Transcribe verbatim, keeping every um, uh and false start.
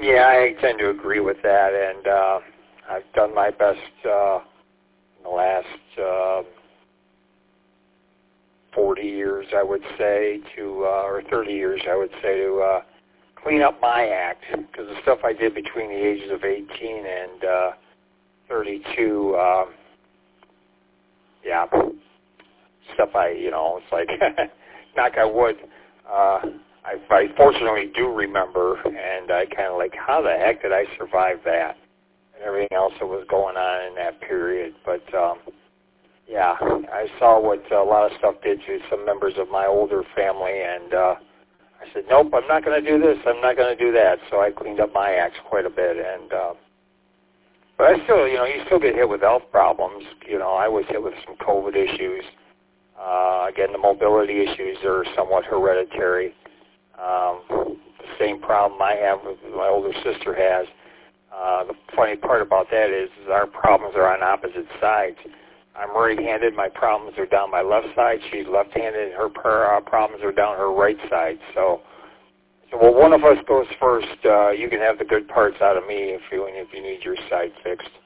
Yeah, I tend to agree with that, and uh, I've done my best uh, in the last uh, forty years, I would say, to uh, or thirty years, I would say, to uh, clean up my act, because the stuff I did between the ages of eighteen and uh, thirty-two, uh, yeah, stuff I, you know, it's like, knock on wood, uh, I, I fortunately do remember, and I kind of like, how the heck did I survive that? And everything else that was going on in that period. But, um, yeah, I saw what a lot of stuff did to some members of my older family, and uh, I said, nope, I'm not going to do this, I'm not going to do that. So I cleaned up my acts quite a bit. And uh, but I still, you know, you still get hit with health problems. You know, I was hit with some COVID issues. Uh, again, the mobility issues are somewhat hereditary. Um, the same problem I have with my older sister has. Uh, the funny part about that is, is our problems are on opposite sides. I'm right-handed. My problems are down my left side. She's left-handed, and her per, uh, problems are down her right side. So, so well, one of us goes first. Uh, you can have the good parts out of me if you if you need your side fixed.